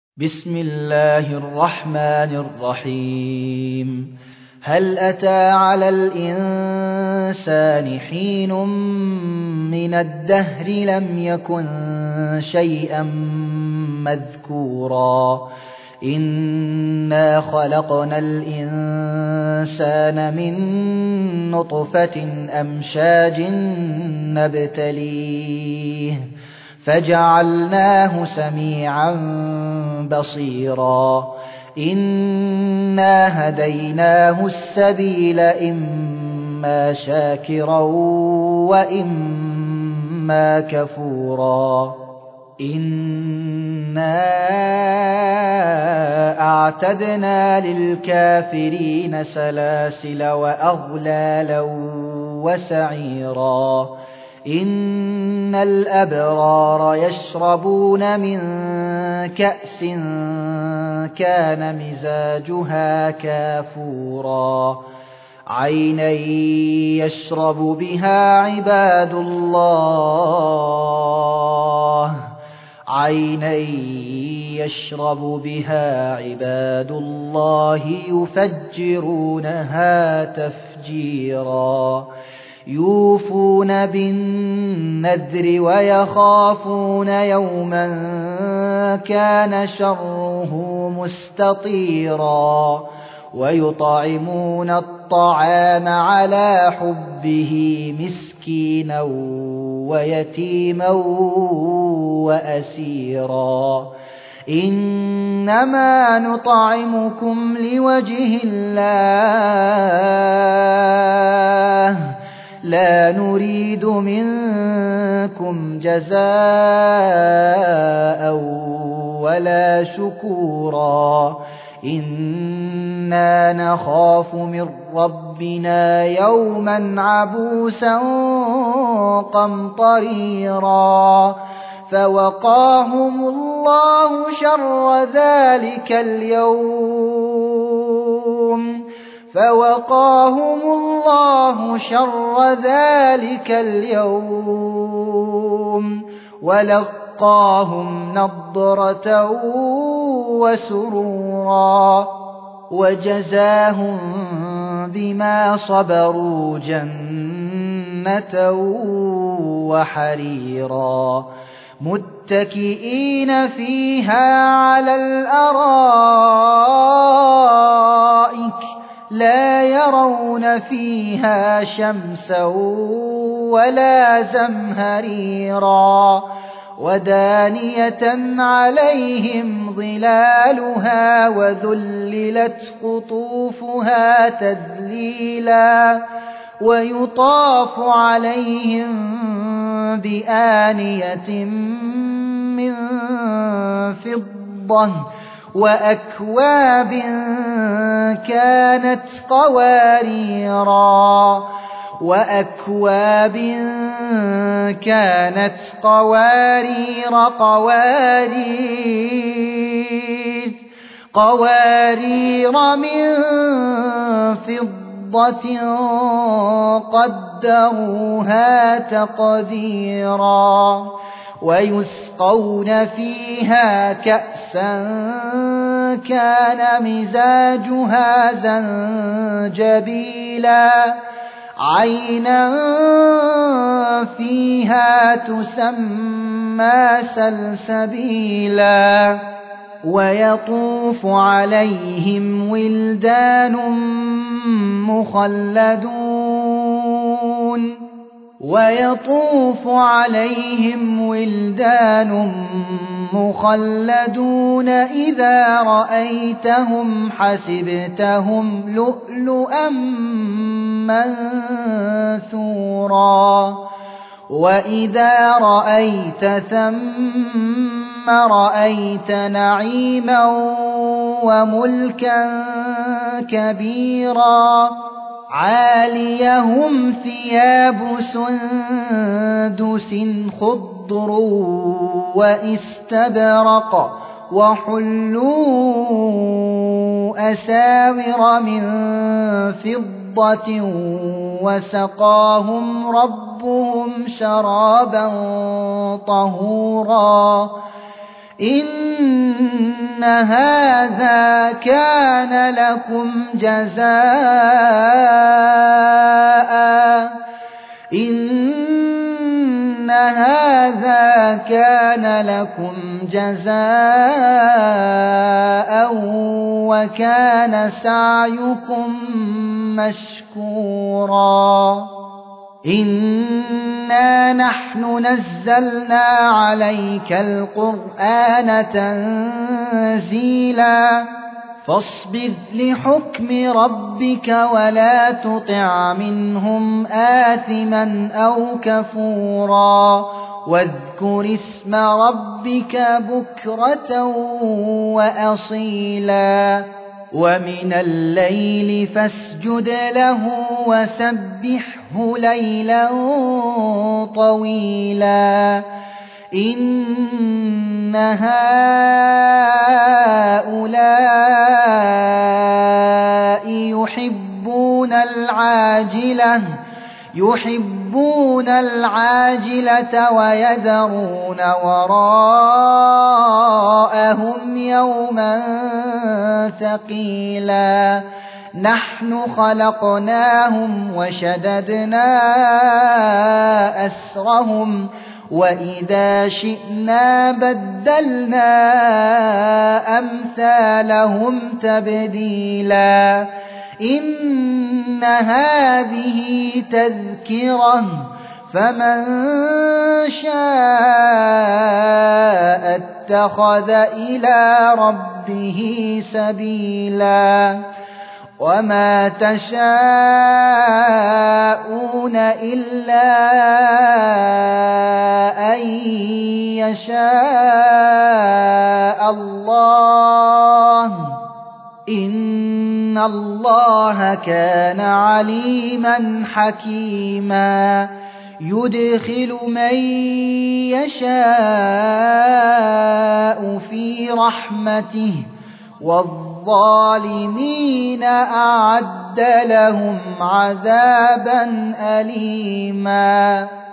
بسم الله الرحمن الرحيم. هل أتى على الإنسان حين من الدهر لم يكن شيئا مذكورا إنا خلقنا الإنسان من نطفة أمشاج نبتليه فجعلناه سميعا بصيرا إنا هديناه السبيل إما شاكرا وإما كفورا إنا أعتدنا للكافرين سلاسل وأغلالا وسعيرا إن الأبرار يشربون من كأس كان مزاجها كافورا عينا يشرب بها عباد الله يفجرونها تفجيرا يوفون بالنذر ويخافون يوما كان شره مستطيرا ويطعمون الطعام على حبه مسكينا ويتيما وأسيرا إنما نطعمكم لوجه الله لا نريد منكم جزاء ولا شكورا إنا نخاف من ربنا يوما عبوسا قمطريرا فوقاهم الله شر ذلك اليوم ولقاهم نضرة وسرورا وجزاهم بما صبروا جنة وحريرا متكئين فيها على الأرائك لا يرون فيها شمسا ولا زمهريرا ودانية عليهم ظلالها وذللت قطوفها تذليلا ويطاف عليهم بآنية من فضة وأكواب كانت قوارير من فضة قدروها تقديرا ويسقون فيها كأسا كان مزاجها زنجبيلا عينا فيها تسمى سلسبيلا ويطوف عليهم ولدان مخلدون إذا رأيتهم حسبتهم لؤلؤا منثورا وإذا رأيت ثم رأيت نعيما وملكا كبيرا عاليهم ثياب سندس خضر واستبرق وحلوا أساور من فضة وسقاهم ربهم شرابا طهورا إن هذا كان لكم جزاء إن هذا كان لكم جزاء وكان سعيكم مشكورا إنا نحن نزلنا عليك القرآن تنزيلا فاصبر لحكم ربك ولا تطع منهم آثما أو كفورا واذكر اسم ربك بكرة وأصيلا ومن الليل فاسجد له وسبحه ليلا طويلا إن هؤلاء يحبون العاجلة ويذرون وراءهم يوما ثقيلا نحن خلقناهم وشددنا أسرهم وإذا شئنا بدلنا أمثالهم تبديلا إن هذه تذكرة فمن شاء اتخذ إلى ربه سبيلا وما تشاءون إلا أن يشاء الله إن الله كان عليما حكيما يدخل من يشاء في رحمته والظالمين أعد لهم عذابا أليما